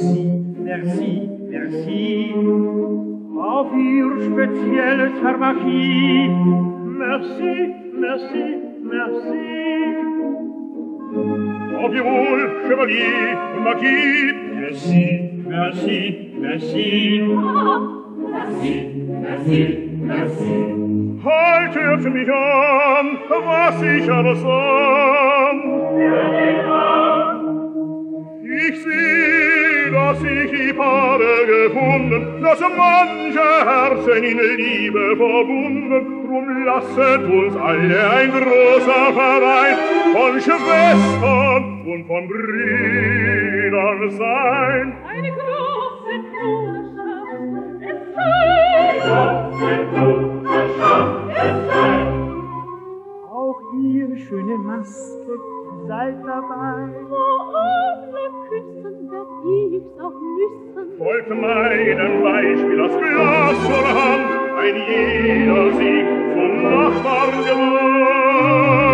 merci, merci, merci. Auf ihr spezielles Pharmakie. Merci, merci, merci. Auf ihr Wohl, Chevalier und Marquis. Merci, merci, merci. Merci, merci, merci. Haltet mich an, was ich alles an. Ich seh, dass ich die Paare gefunden, dass manche Herzen in Liebe verbunden. Drum lasset uns alle ein großer Verein von Schwestern und von Brüdern sein. Eine große Bruderschaft, es sei. Auch ihr schöne Maske, seid dabei. Alle küssen, werd ich's auch müssen. Folgt meinem Beispiel das Glas zur Hand, ein jeder Sieg vom Nachbarn gewonnen.